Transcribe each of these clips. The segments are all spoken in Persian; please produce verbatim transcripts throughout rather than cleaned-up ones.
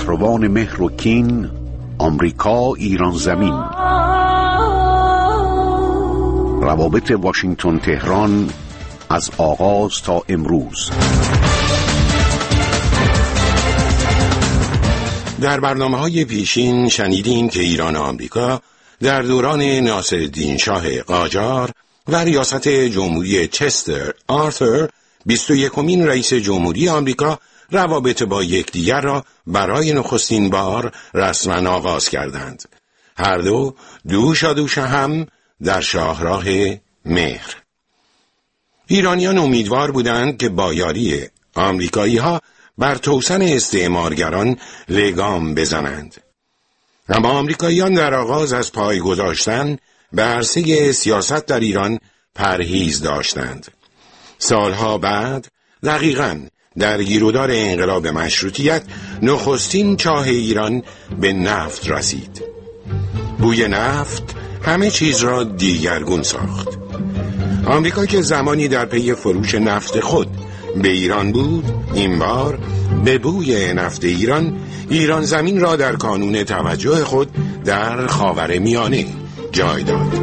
کهربان مهر و کین، آمریکا ایران زمین. روابط واشنگتن تهران از آغاز تا امروز. در برنامه‌های پیشین شنیدیم که ایران و آمریکا در دوران ناصرالدین شاه قاجار و ریاست جمهوری چستر آرثر بیست و یکمین رئیس جمهوری آمریکا روابط با یکدیگر را برای نخستین بار رسما آغاز کردند. هر دو دوشا دوش هم در شاهراه مهر. ایرانیان امیدوار بودند که با یاری آمریکایی‌ها بر توسن استعمارگران لگام بزنند. اما آمریکاییان در آغاز از پای گذاشتن به عرصه سیاست در ایران پرهیز داشتند. سالها بعد، دقیقاً در گیرودار انقلاب مشروطیت، نخستین چاه ایران به نفت رسید. بوی نفت همه چیز را دیگرگون ساخت. آمریکا که زمانی در پی فروش نفت خود به ایران بود، این بار به بوی نفت ایران، ایران زمین را در کانون توجه خود در خاورمیانه جای داد.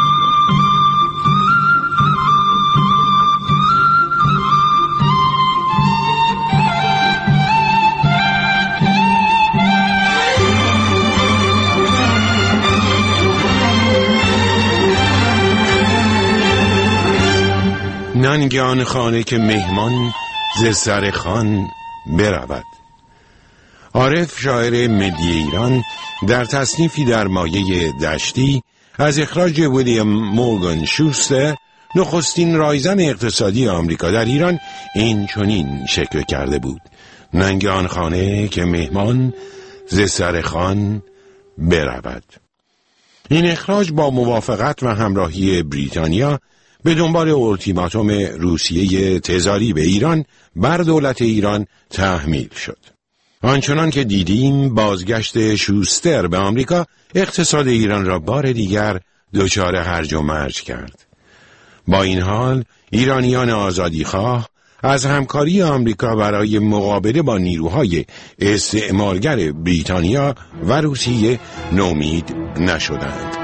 ننگان خانه که مهمان ز سر خان برود. عارف شاعر ملی ایران در تصنیفی در مایه دشتی از اخراج ویلیام مورگان شوستر، نخستین رایزن اقتصادی آمریکا در ایران، این چنین شکل کرده بود: ننگان خانه که مهمان ز سر خان برود. این اخراج با موافقت و همراهی بریتانیا به دنبال اولتیماتوم روسیه تزاری به ایران بر دولت ایران تحمیل شد. آنچنان که دیدیم، بازگشت شوستر به آمریکا اقتصاد ایران را بار دیگر دچار هرج و مرج کرد. با این حال، ایرانیان آزادیخواه از همکاری آمریکا برای مقابله با نیروهای استعمارگر بریتانیا و روسیه نومید نشدند.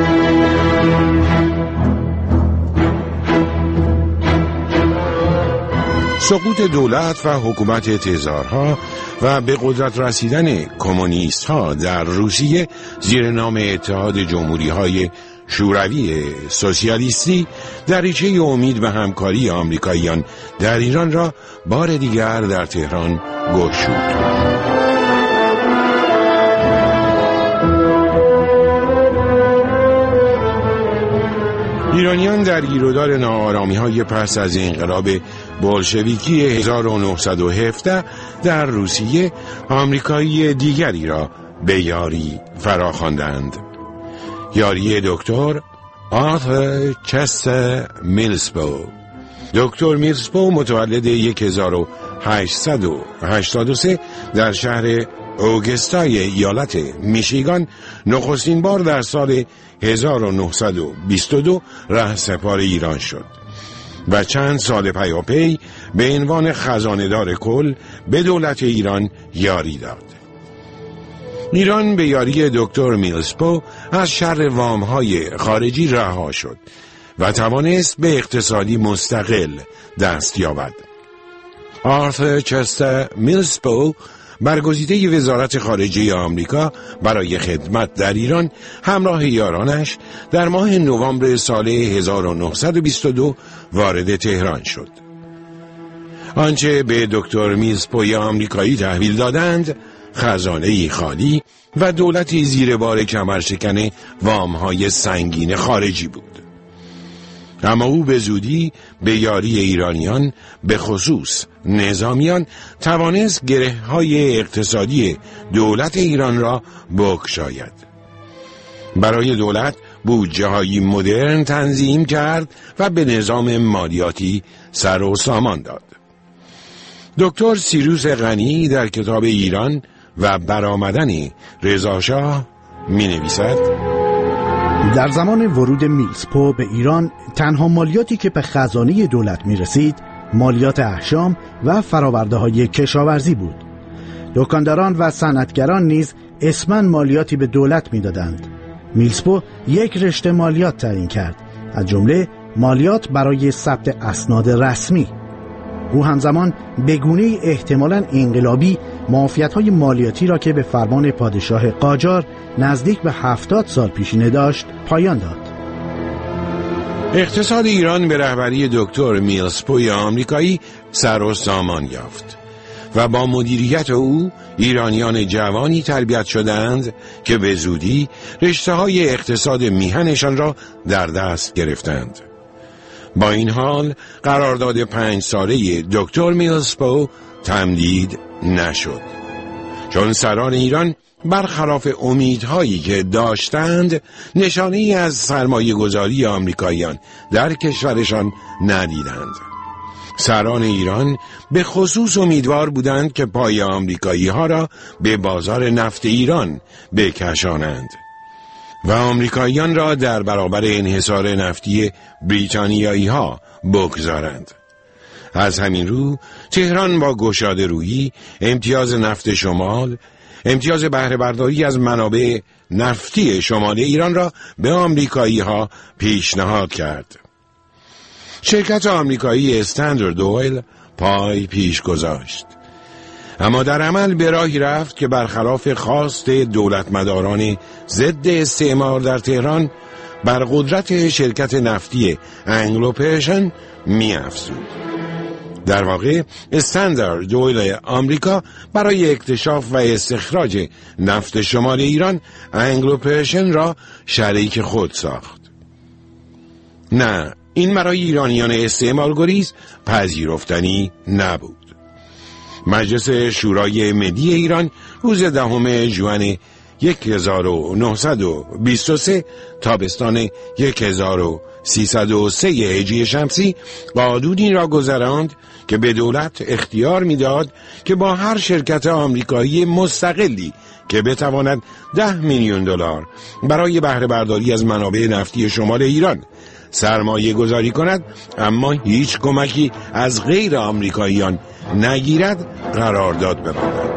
سقوط دولت و حکومت تزارها و به قدرت رسیدن کمونیست ها در روسیه زیر نام اتحاد جمهوری های شوروی سوسیالیستی دریچه امید به همکاری آمریکاییان در ایران را بار دیگر در تهران گشود. ایرانیان در گیرودار ناآرامی‌های پس از انقلاب بولشویکی هزار و نهصد و هفده در روسیه آمریکایی دیگری را به یاری فراخواندند. یاری دکتر آرثر چستر میلزبو. دکتر میلزبو متولد هزار و هشتصد و هشتاد و سه در شهر اوگستای ایالت میشیگان نخستین بار در سال هزار و نهصد و بیست و دو رهسپار ایران شد و چند سال پیاپی به عنوان خزانه‌دار کل به دولت ایران یاری داد. ایران به یاری دکتر میلزبو از شر وام‌های خارجی رها شد و توانست به اقتصادی مستقل دست یابد. آرثر چستر میلزبو برگزیده وزارت خارجه آمریکا برای خدمت در ایران همراه یارانش در ماه نوامبر سال هزار و نهصد و بیست و دو وارد تهران شد. آنچه به دکتر میلزبوی آمریکایی تحویل دادند خزانه‌ای خالی و دولتی زیر بار کمرشکن وام‌های سنگین خارجی بود. اما او به زودی به یاری ایرانیان، به خصوص نظامیان، توانست گره‌های اقتصادی دولت ایران را بگشاید. برای دولت بودجه‌های مدرن تنظیم کرد و به نظام مالیاتی سر و سامان داد. دکتر سیروس غنی در کتاب ایران و برآمدن رضاشاه می نویسد: در زمان ورود میلزبو به ایران تنها مالیاتی که به خزانه دولت می رسید مالیات احشام و فراورده های کشاورزی بود. دکانداران و صنعتگران نیز اسماً مالیاتی به دولت میدادند. میلزپو یک رشته مالیات تعیین کرد، از جمله مالیات برای ثبت اسناد رسمی. او همزمان به گونه‌ای احتمالاً انقلابی معافیت‌های مالیاتی را که به فرمان پادشاه قاجار نزدیک به هفتاد سال پیشینه داشت پایان داد. اقتصاد ایران به رهبری دکتر میلزپوی آمریکایی سر و سامان یافت و با مدیریت او ایرانیان جوانی تربیت شدند که به زودی رشته‌های اقتصاد میهنشان را در دست گرفتند. با این حال قرارداد پنج ساله دکتر میلزپو تمدید نشد، چون سران ایران برخلاف امیدهایی که داشتند نشانه‌ای از سرمایه گذاری آمریکاییان در کشورشان ندیدند. سران ایران به خصوص امیدوار بودند که پای آمریکایی ها را به بازار نفت ایران بکشانند و آمریکاییان را در برابر انحصار نفتی بریتانیایی ها بگذارند. از همین رو تهران با گشاده رویی امتیاز نفت شمال، امتیاز بهره برداری از منابع نفتی شمال ایران را به آمریکایی ها پیشنهاد کرد. شرکت آمریکایی استندرد اویل پای پیش گذاشت، اما در عمل به راهی رفت که برخلاف خواست دولتمداران ضد استعمار در تهران بر قدرت شرکت نفتی انگلو پرشن می افزود. در واقع استندرد اویل آمریکا برای اکتشاف و استخراج نفت شمال ایران انگلو پرشن را شریک خود ساخت. نه، این برای ایرانیان استعمارگریز پذیرفتنی نبود. مجلس شورای ملی ایران روز دهم ژوئن هزار و نهصد و بیست و سه تابستان هزار و سیصد و سه هجری شمسی قانونی را گذراند که به دولت اختیار میداد که با هر شرکت آمریکایی مستقلی که بتواند ده میلیون دلار برای بهره برداری از منابع نفتی شمال ایران سرمایه گذاری کند اما هیچ کمکی از غیر آمریکاییان نگیرد قرارداد ببندد.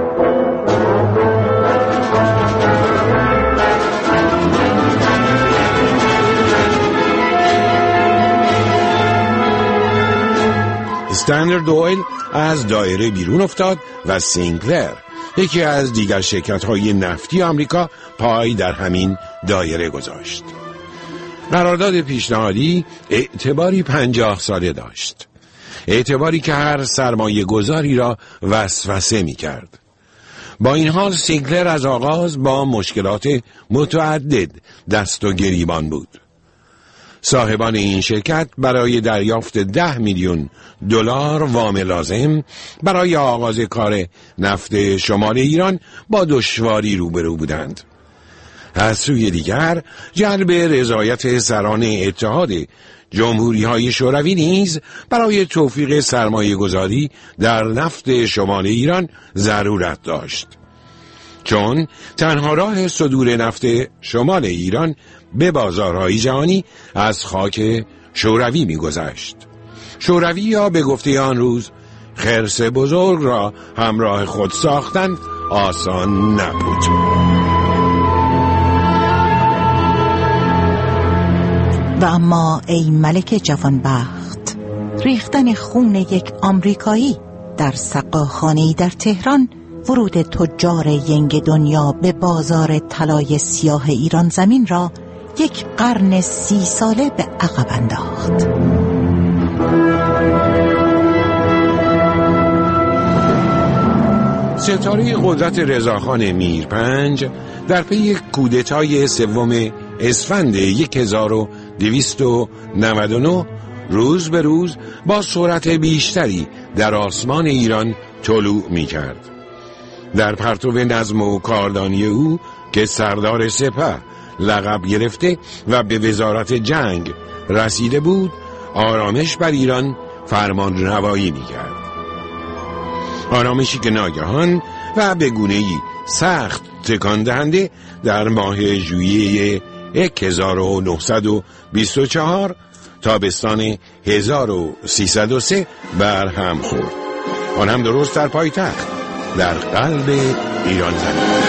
استندرد اویل از دایره بیرون افتاد و سینکلر، یکی از دیگر شرکت‌های نفتی آمریکا، پای در همین دایره گذاشت. قرارداد پیشنهادی اعتباری پنجاه ساله داشت، اعتباری که هر سرمایه گذاری را وسوسه می کرد. با این حال سینکلر از آغاز با مشکلات متعدد دست و گریبان بود. صاحبان این شرکت برای دریافت ده میلیون دلار وام لازم برای آغاز کار نفت شمال ایران با دشواری روبرو بودند. از سوی دیگر جلب رضایت سران اتحاد جمهوری های شوروی نیز برای توفیق سرمایه گذاری در نفت شمال ایران ضرورت داشت، چون تنها راه صدور نفت شمال ایران به بازارهای جهانی از خاک شوروی می‌گذشت. شوروی یا به گفته آن روز خرس بزرگ را همراه خود ساختن آسان نبود. و اما ای ملک جوانبخت، ریختن خون یک آمریکایی در سقاخانه‌ای در تهران ورود تجار ینگ دنیا به بازار طلای سیاه ایران زمین را یک قرن سی ساله به عقب انداخت. ستاره قدرت رضاخان میرپنج در پی کودتای سوم اسفند هزار و دویست و نود و نه روز به روز با سرعت بیشتری در آسمان ایران طلوع می کرد. در پرتو نظم و کاردانی او که سردار سپه لقب گرفته و به وزارت جنگ رسیده بود، آرامش بر ایران فرمان روایی می کرد. آرامشی که ناگهان و به گونه‌ای سخت تکان دهنده در ماه ژوئیه هزار و نهصد و بیست و چهار تابستان هزار و سیصد و سه بر هم خورد. آن هم درست در پایتخت در قلب ایران زمین.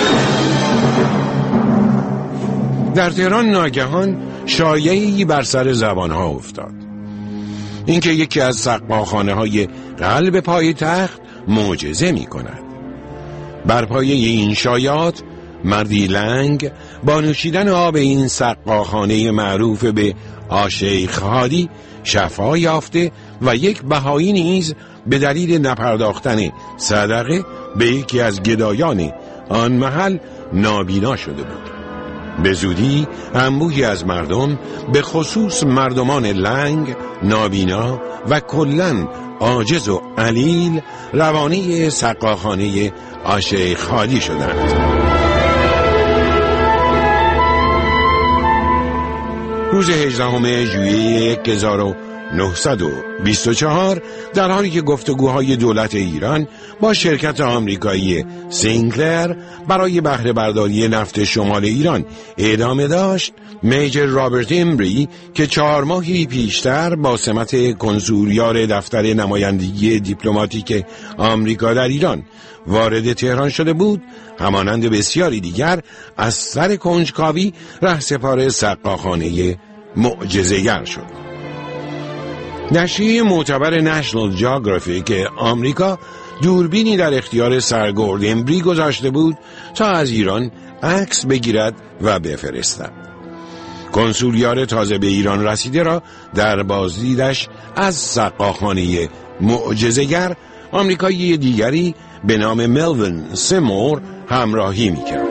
در تهران ناگهان شایعی بر سر زبانها افتاد، اینکه یکی از سقاخانه های قلب پایتخت معجزه می کند. بر پایه این شایعات مردی لنگ با نوشیدن آب این سقاخانه معروف به آشیخ هادی شفا یافته و یک بهایی نیز به دلیل نپرداختن صدقه به یکی از گدایان آن محل نابینا شده بود. به زودی انبوهی از مردم، به خصوص مردمان لنگ، نابینا و کلاً عاجز و علیل، روانه سقاخانه آشیخ هادی شدند. روز هجدهم ژوئیه هزار و نهصد و بیست و چهار در حالی که گفتگوهای دولت ایران با شرکت آمریکایی سینکلر برای بهره برداری نفت شمال ایران ادامه داشت، میجر رابرت امبری که چهار ماهی پیشتر با سمت کنسولیار دفتر نمایندگی دیپلماتیک آمریکا در ایران وارد تهران شده بود، همانند بسیاری دیگر از سر کنجکاوی رهسپار سقاخانه معجزه‌گر شد. نشریه معتبر نشنال جیوگرافیک که آمریکا دوربینی در اختیار سرگرد امبری گذاشته بود تا از ایران عکس بگیرد و بفرستد. کنسولیار تازه به ایران رسیده را در بازدیدش از سقاخانه معجزه‌گر آمریکایی دیگری به نام ملوین سمور همراهی میکرد.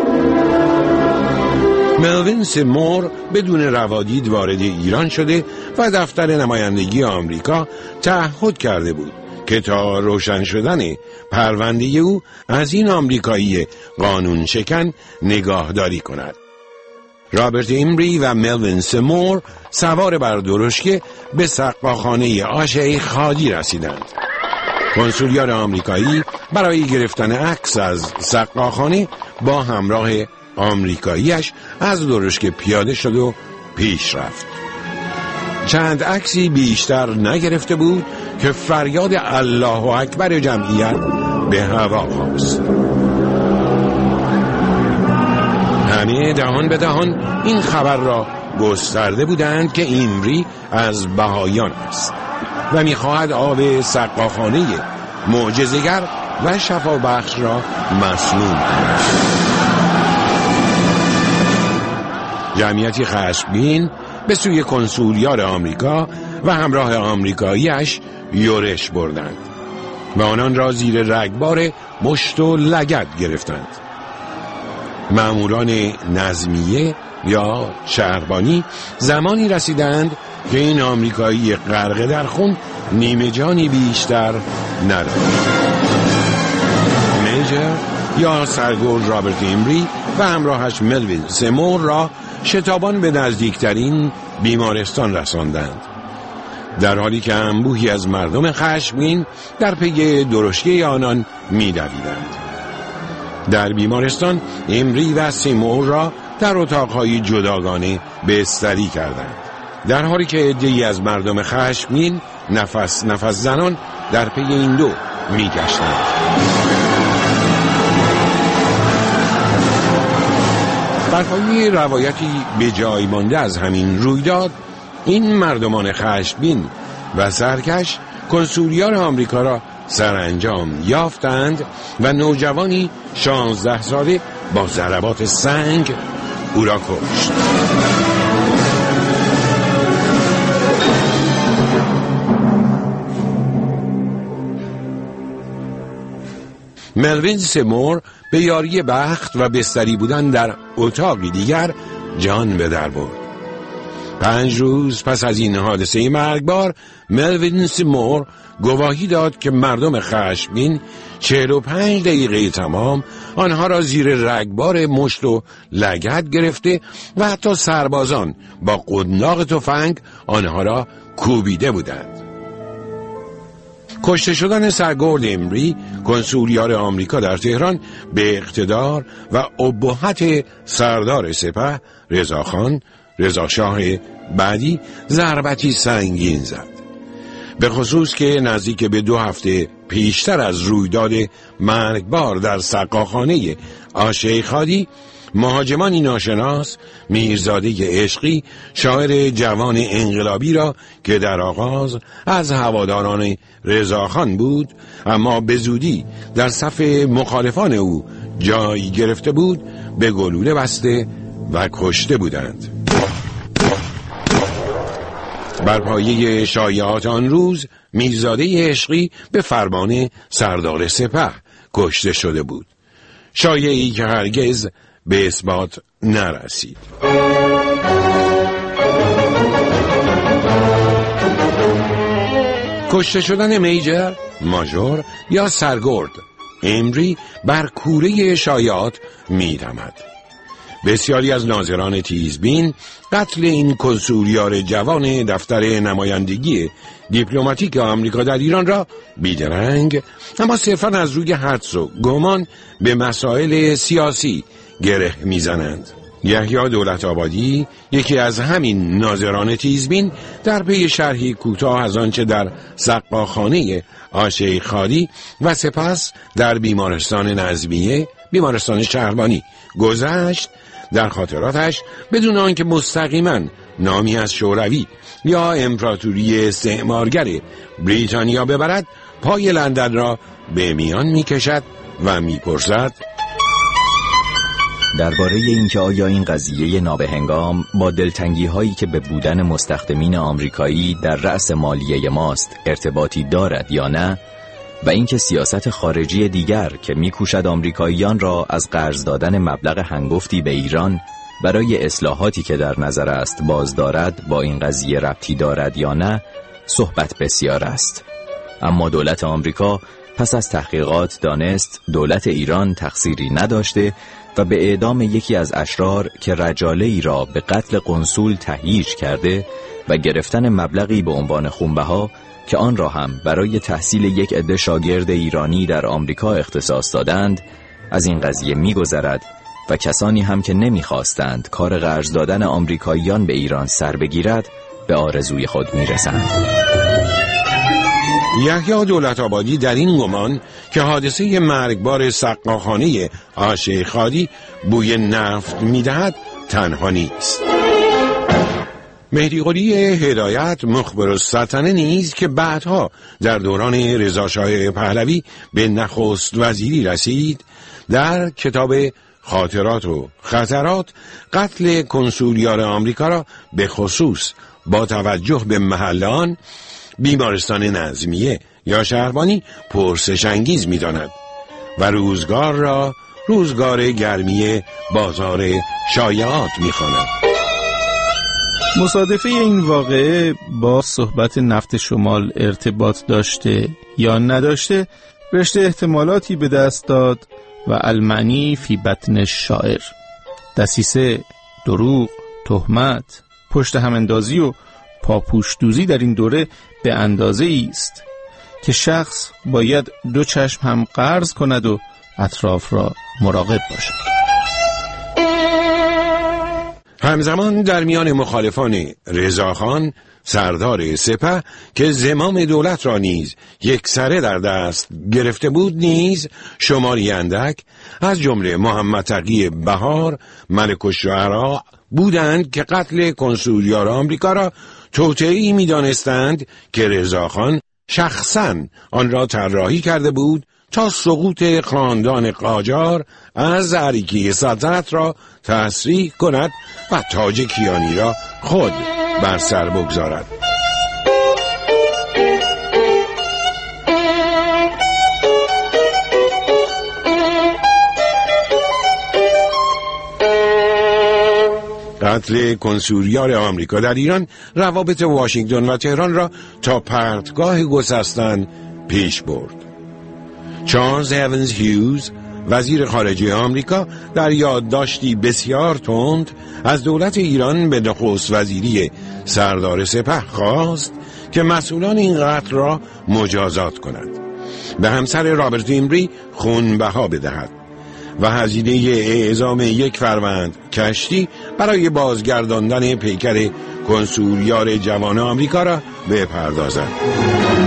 ملوین سمور بدون روادید وارد ایران شده و دفتر نمایندگی آمریکا تعهد کرده بود که تا روشن شدن پرونده او از این آمریکایی قانون شکن نگاهداری کند. رابرت امبری و ملوین سمور سوار بر درشکه به سقاخانه آشیخ هادی رسیدند. کنسولیار آمریکایی برای گرفتن عکس از سقاخانه با همراه آمریکاییش از درشکه پیاده شد و پیش رفت. چند عکسی بیشتر نگرفته بود که فریاد الله اکبر جمعیت به هوا خاست. همه دهان به دهان این خبر را گسترده بودند که امبری از بهایان است و می‌خواهد آب سقاخانه معجزه‌گر و شفابخش را مسموم کند. جمعیتی خشمگین به سوی کنسولیار آمریکا و همراه آمریکاییش یورش بردند و آنان را زیر رگبار مشت و لگد گرفتند. ماموران نظمیه یا شهربانی زمانی رسیدند که این آمریکایی غرق در خون نیمه جانی بیشتر نداشت. میجر یا سرگرد رابرت امبری و همراهش ملوین سمور را شتابان به نزدیکترین بیمارستان رساندند، در حالی که انبوهی از مردم خشمگین در پی درشکه آنان می‌دویدند. در بیمارستان امبری و سمور را در اتاق‌های جداگانه بستری کردند، در حالی که عده‌ای از مردم خشمگین نفس نفس زنان در پی این دو می‌گشتند. بر پایه روایتی به جای مانده از همین رویداد، این مردمان خشمگین و سرکش کنسولیار آمریکا را سرانجام یافتند و نوجوانی شانزده ساله با ضربات سنگ او را کشت. ملوین سمور به یاری بخت و بستری بودن در اتاقی دیگر جان به در برد. پنج روز پس از این حادثه مرگبار، ملوین سمور گواهی داد که مردم خشمگین چهل و پنج دقیقه تمام آنها را زیر رگبار مشت و لگد گرفته و حتی سربازان با قنداق تفنگ آنها را کوبیده بودند. کشته شدن سرگرد امبری، کنسولیار آمریکا در تهران، به اقتدار و ابهت سردار سپه رضاخان رضاشاه بعدی ضربتی سنگین زد. به خصوص که نزدیک به دو هفته پیشتر از رویداد مرگبار در سقاخانه آشیخادی، مهاجمانی ناشناس میرزاده عشقی، شاعر جوان انقلابی را که در آغاز از هواداران رضاخان بود اما به زودی در صف مخالفان او جای گرفته بود، به گلوله بسته و کشته بودند. بر پایه شایعات آن روز میرزاده عشقی به فرمان سردار سپه کشته شده بود، شایعی که هرگز به اثبات نرسید. کشته شدن میجر، ماژور یا سرگرد امری بر کوره شایعات می‌دمد. بسیاری از ناظران تیزبین قتل این کنسولیار جوان دفتر نمایندگی دیپلماتیک آمریکا در ایران را بیدرنگ اما صرفاً از روی حدس و گمان به مسائل سیاسی گره میزنند. یحیی دولت‌آبادی، یکی از همین ناظران تیزبین، در پی شرحی کوتاه از آنچه در سقاخانه آشیخادی و سپس در بیمارستان نظمیه، بیمارستان شهربانی گذشت، در خاطراتش بدون آنکه مستقیما نامی از شوروی یا امپراتوری استعمارگر بریتانیا ببرد، پای لندن را به میان میکشد و میپرسد درباره اینکه آیا این قضیه نابهنگام با دلتنگی هایی که به بودن مستخدمین آمریکایی در رأس مالیه ماست ارتباطی دارد یا نه، و اینکه سیاست خارجی دیگر که میکوشد آمریکاییان را از قرض دادن مبلغ هنگفتی به ایران برای اصلاحاتی که در نظر است باز دارد با این قضیه ربطی دارد یا نه، صحبت بسیار است. اما دولت آمریکا پس از تحقیقات دانست دولت ایران تقصیری نداشته و به اعدام یکی از اشرار که رجاله ای را به قتل قنصول تهییج کرده و گرفتن مبلغی به عنوان خونبها که آن را هم برای تحصیل یک عده شاگرد ایرانی در آمریکا اختصاص دادند، از این قضیه می‌گذرد و کسانی هم که نمی‌خواستند کار قرض دادن آمریکاییان به ایران سر بگیرد، به آرزوی خود می‌رسند. یحیی دولت‌آبادی در این گمان که حادثه مرگبار سقاخانه آشیخادی بوی نفت می‌دهد تنها نیست. مهدی قلی هدایت، مخبر السلطنه نیز که بعدها در دوران رضاشاه پهلوی به نخست وزیری رسید، در کتاب خاطرات و خطرات قتل کنسولیار آمریکا را به خصوص با توجه به محل آن، بیمارستان نظمیه یا شهربانی، پرسش انگیز می داند و روزگار را روزگار گرمی بازار شایعات می خواند. مصادفه این واقعه با صحبت نفت شمال ارتباط داشته یا نداشته، رشته احتمالاتی به دست داد و المعنی فی بطن الشاعر، دسیسه، دروغ، تهمت، پشت هم اندازی و پاپوش دوزی در این دوره به اندازه است که شخص باید دو چشم هم قرض کند و اطراف را مراقب باشد. همزمان در میان مخالفان رضاخان، سردار سپه که زمام دولت را نیز یک سره در دست گرفته بود، نیز شماری اندک از جمله محمد تقی بهار، ملک الشعراء بودند که قتل کنسولیار آمریکا را توطئه‌ای می‌دانستند که رضاخان شخصاً آن را طراحی کرده بود تا سقوط خاندان قاجار از اریکه سلطنت را تسریع کند و تاج کیانی را خود بر سر بگذارد. قتل کنسولیار آمریکا در ایران روابط واشنگتن و تهران را تا پرتگاه گسستن پیش برد. چارلز ایونز هیوز، وزیر خارجه آمریکا، در یادداشتی بسیار تند از دولت ایران به نخست وزیری سردار سپه خواست که مسئولان این قتل را مجازات کند، به همسر رابرت ایمری خونبها بدهد و هزینه اعزام یک فروند کشتی برای بازگرداندن پیکر کنسولیار جوان آمریکا را بپردازد.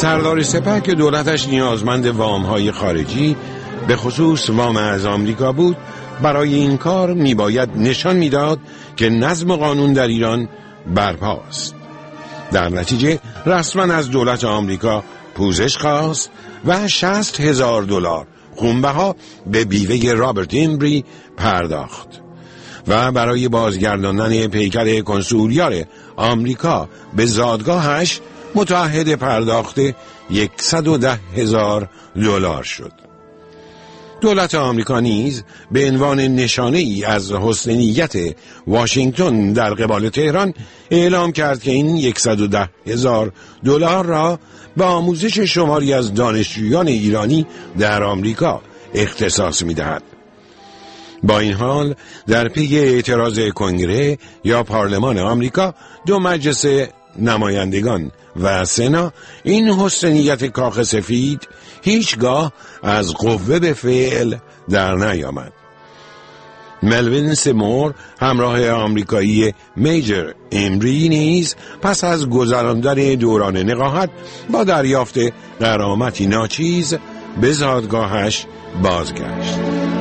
سردار سپه که دولتش نیازمند وام‌های خارجی به خصوص وام از آمریکا بود، برای این کار میباید نشان میداد که نظم و قانون در ایران برپاست. در نتیجه رسما از دولت آمریکا پوزش خواست و شصت هزار دلار خونبها به بیوه رابرت ایمبری پرداخت و برای بازگرداندن پیکر کنسولیار آمریکا به زادگاهش متعهد پرداخت صد و ده هزار دلار شد. دولت آمریکا نیز به عنوان نشانه ای از حسن نیت واشنگتن در قبال تهران اعلام کرد که این صد و ده هزار دلار را به آموزش شماری از دانشجویان ایرانی در آمریکا اختصاص می‌دهد. با این حال در پی اعتراض کنگره یا پارلمان آمریکا، دو مجلس نمایندگان و سنا، این حسن نیت کاخ سفید هیچگاه از قوه به فعل در نیامد. ملوین سمور همراه آمریکایی میجر ایمبری نیز پس از گذراندن دوران نقاهت با دریافت غرامتی ناچیز به زادگاهش بازگشت.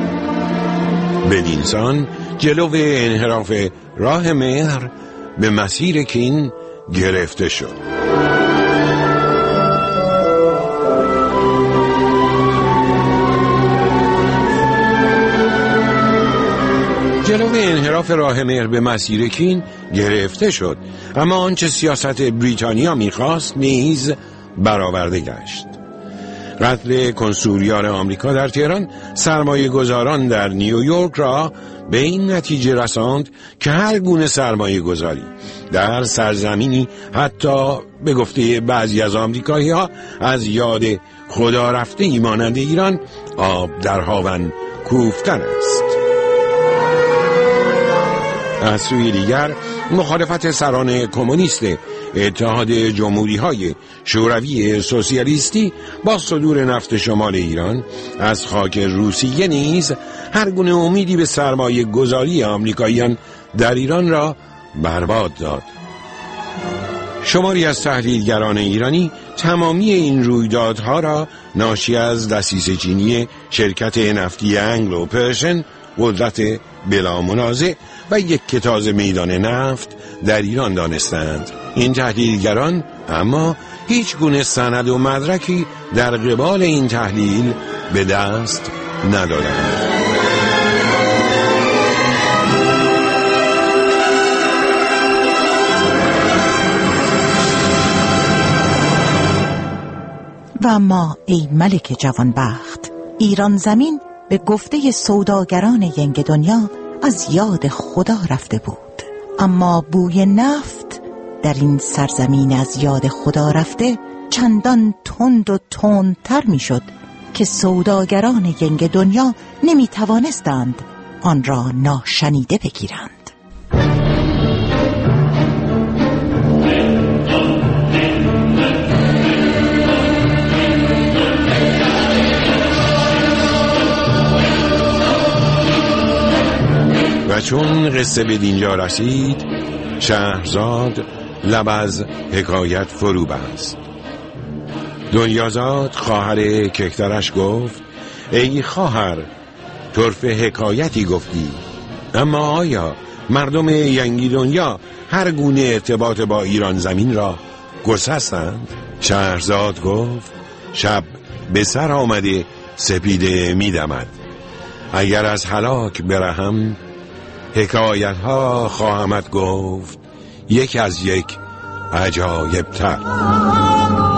بدینسان جلو انحراف راه مهر به مسیر کین گرفته شد. جلو انحراف راه مهر به مسیر کین گرفته شد، اما آنچه سیاست بریتانیا میخواست نیز برآورده گشت. قتل کنسولیار آمریکا در تهران سرمایه گذاران در نیویورک را به این نتیجه رساند که هر گونه سرمایه گذاری در سرزمینی حتی به گفته بعضی از آمریکایی ها از یاد خدا رفته مانند ایران آب در هاون کوفتن است. از سوی دیگر مخالفت سران کمونیست اتحاد جمهوری های شوروی سوسیالیستی با صدور نفت شمال ایران از خاک روسیه نیز هر گونه امیدی به سرمایه گذاری آمریکاییان در ایران را برباد داد. شماری از تحلیلگران ایرانی تمامی این رویدادها را ناشی از دسیسه چینی شرکت نفتی انگلو پرشن، قدرت بلا منازع و یک کتاز میدان نفت در ایران دانستند. این تحلیلگران اما هیچ گونه سند و مدرکی در قبال این تحلیل به دست ندادند. و اما ای ملک جوانبخت، ایران زمین به گفته سوداگران ینگ دنیا از یاد خدا رفته بود، اما بوی نفت در این سرزمین از یاد خدا رفته چندان تند و تندتر می شد که سوداگران ینگ دنیا نمی توانستند آن را ناشنیده بگیرند. و چون قصه به دینجا رسید، شهرزاد لب از حکایت فرو بست. دنیازاد خواهر کهترش گفت: ای خواهر، طرف حکایتی گفتی، اما آیا مردم ینگی دنیا هر گونه ارتباط با ایران زمین را گسستند؟ شهرزاد گفت: شب به سر آمده سپیده می دمد، اگر از هلاک برهم حکایت ها خواهمت گفت یک از یک عجایب تر.